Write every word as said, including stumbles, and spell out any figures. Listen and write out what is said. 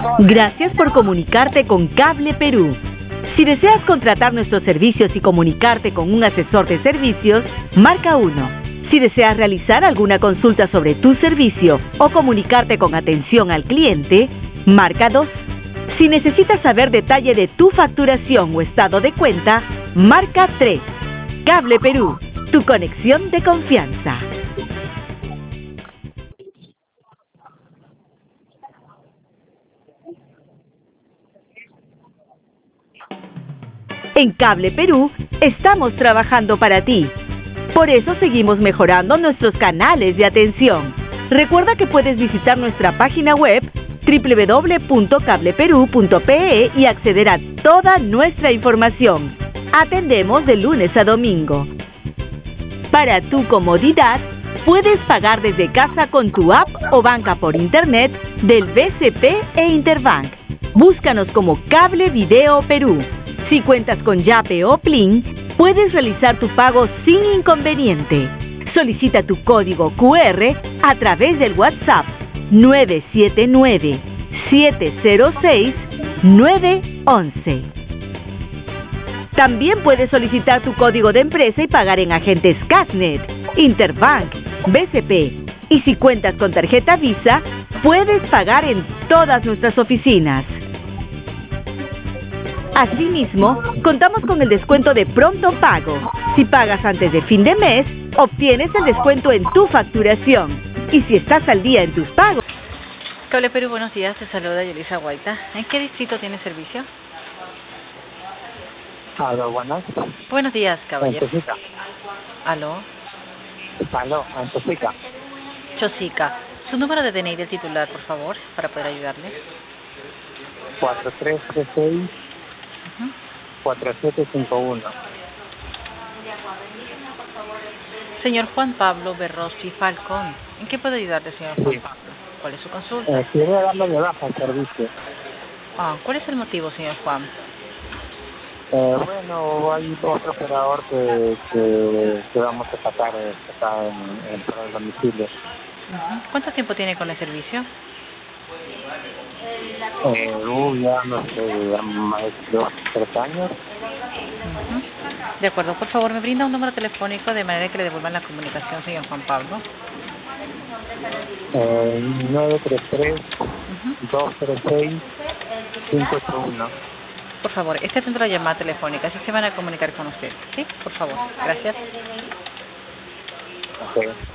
Gracias por comunicarte con Cable Perú. Si deseas contratar nuestros servicios y comunicarte con un asesor de servicios, marca uno. Si deseas realizar alguna consulta sobre tu servicio o comunicarte con atención al cliente, marca dos. Si necesitas saber detalle de tu facturación o estado de cuenta, marca tres. Cable Perú, tu conexión de confianza. En Cable Perú estamos trabajando para ti. Por eso seguimos mejorando nuestros canales de atención. Recuerda que puedes visitar nuestra página web doble u doble u doble u punto cable perú punto pe e y acceder a toda nuestra información. Atendemos de lunes a domingo. Para tu comodidad, puedes pagar desde casa con tu app o banca por internet del B C P e Interbank. Búscanos como Cable Video Perú. Si cuentas con Yape o Plin, puedes realizar tu pago sin inconveniente. Solicita tu código cu erre a través del WhatsApp nueve siete nueve, siete cero seis, nueve once. También puedes solicitar tu código de empresa y pagar en agentes Casnet, Interbank, B C P. Y si cuentas con tarjeta Visa, puedes pagar en todas nuestras oficinas. Asimismo, contamos con el descuento de pronto pago. Si pagas antes de fin de mes, obtienes el descuento en tu facturación. Y si estás al día en tus pagos... Cable Perú, buenos días. Te saluda Yelisa Guaita. ¿En qué distrito tiene servicio? Aló, buenas. Buenos días, caballero. Antosica. Aló. Aló, Antosica. Chosica. Su número de D N I del titular, por favor, para poder ayudarle. cuatro tres tres seis, cuatro siete cinco uno. Señor Juan Pablo Berrossi Falcón. ¿En qué puedo ayudarle, señor Juan Sí. Pablo? ¿Cuál es su consulta? Eh, quería darle de baja al servicio. Ah, ¿cuál es el motivo, señor Juan? Eh, bueno, hay otro operador que, que, que vamos a sacar eh, acá en, en para el domicilio. Uh-huh. ¿Cuánto tiempo tiene con el servicio? Eh, uh, ya no sé, ya más de dos, tres años. Uh-huh. De acuerdo, por favor, me brinda un número telefónico de manera que le devuelvan la comunicación, señor Juan Pablo. Eh, nueve tres tres, Uh-huh. dos cero seis, cinco ocho uno. Por favor, esté atento a la llamada telefónica, así se van a comunicar con usted. ¿Sí? Por favor, gracias. Okay.